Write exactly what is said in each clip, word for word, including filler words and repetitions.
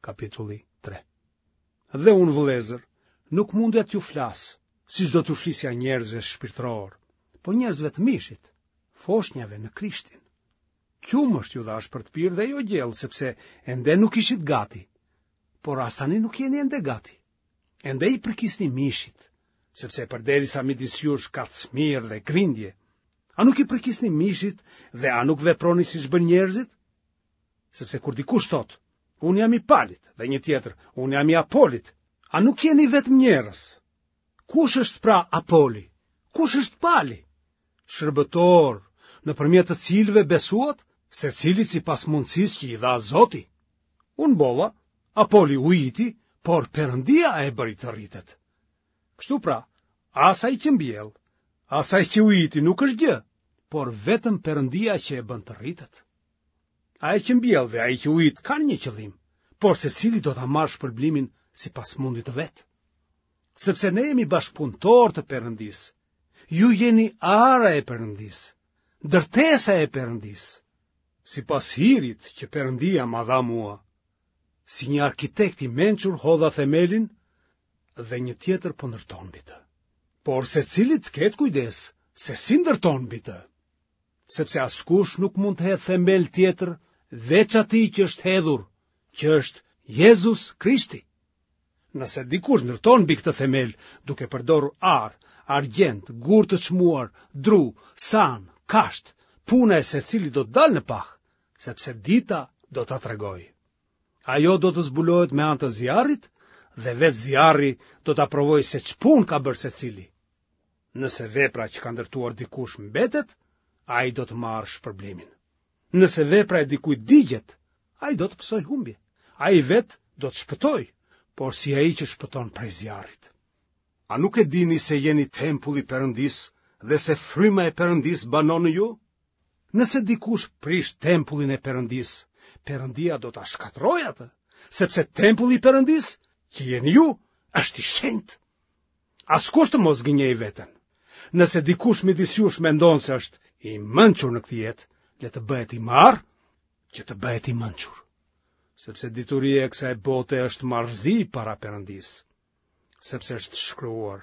kapitulli tre. Dhe unë vëllezër, nuk mundet ju flas, si s'do t'ju flisja njerëzve shpirtëror, po njerëzve të mishit, foshnjave në Krishtin. Qumë është ju dhash për të pirë dhe jo gjellë, sepse ende nuk ishit gati, por as tani nuk jeni ende gati. Ende i përkisni mishit, sepse përderisa midis jush ka të smirë dhe grindje, a nuk i përkisni mishit dhe a nuk veproni si shbën njerëzit? Sepse kur dikush thot, unë jam i Palit, dhe një tjetër, unë jam i Apolit, a nuk jeni vetëm njerëz? Kush është pra Apoli? Kush është Pali? Shërbëtor, nëpërmjet të cilëve besuat, secili sipas mundësisë që i dha Zoti. Unë bolla, Apoli u iti, por Perëndia e bëri të rritet. Kështu pra, asaj që mbjell, asaj që u iti nuk është gjë, por vetëm Perëndia që e bën të rritet. Ai që mbjell dhe ai që u it kanë një qëllim, por secili do ta marrë shpërblimin sipas mundit të vet. Sepse ne jemi bashkëpunëtor të Perëndis. Ju jeni ara e Perëndis, ndërtesa e Perëndis, sipas hirit që Perëndia ma dha mua. Si një arkitekt i mençur hodha themelin dhe një tjetër po ndërton mbi të. Por secili të ketë kujdes se si ndërton mbi të, sepse askush nuk mund të hedhë themel tjetër veç atij që është hedhur, që është Jezus Krishti. Nëse dikush ndërton mbi këtë themel duke përdorur ar, argjend, gur të çmuar, dru, san, kasht, puna e secilit do të dalë në pah, sepse dita do ta tregojë. Ajo do të zbulohet me anë të zjarrit dhe vetë zjarri do ta provojë se ç'punë ka bërë secili. Nëse vepra që ka ndërtuar dikush mbetet, ai do të marrë shpërblimin. Nëse vepra e dikujt digjet, ai do të pësoj humbje. Ai vetë do të shpëtojë, por si ai që shpëton prej zjarrit. A nuk e dini se jeni tempulli i Perëndis dhe se fryma e Perëndis banon në ju? Nëse dikush prish tempullin e Perëndis, Perëndia do ta shkatërrojë atë, sepse tempulli i Perëndis, që jeni ju, është i shenjtë. Askush të mos gënjej veten. Nëse dikush midis jush mendon se është i mençur në këtë jetë, le të bëhet i marr, që të bëhet i mençur. Sepse dituria e kësaj bote është marrëzi para Perëndis, sepse është shkruar: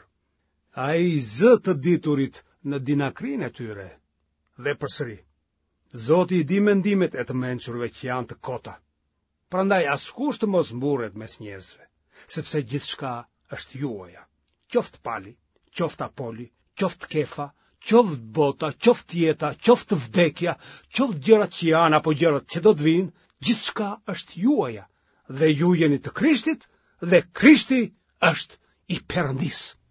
ai zë të diturit në dinakrinë e tyre. Dhe përsëri, Zoti i di mendimet e të mençurve që janë të kota. Prandaj askush të mos mburret mes njerëzve, sepse gjithçka është juaja. Qoftë Pali, qoftë Apoli, qoftë Kefa, qoftë bota, qoftë jeta, qoftë vdekja, qoftë gjërat që janë apo gjërat që do të vinë, gjithçka është juaja, dhe ju jeni të Krishtit dhe Krishti është i Perëndis.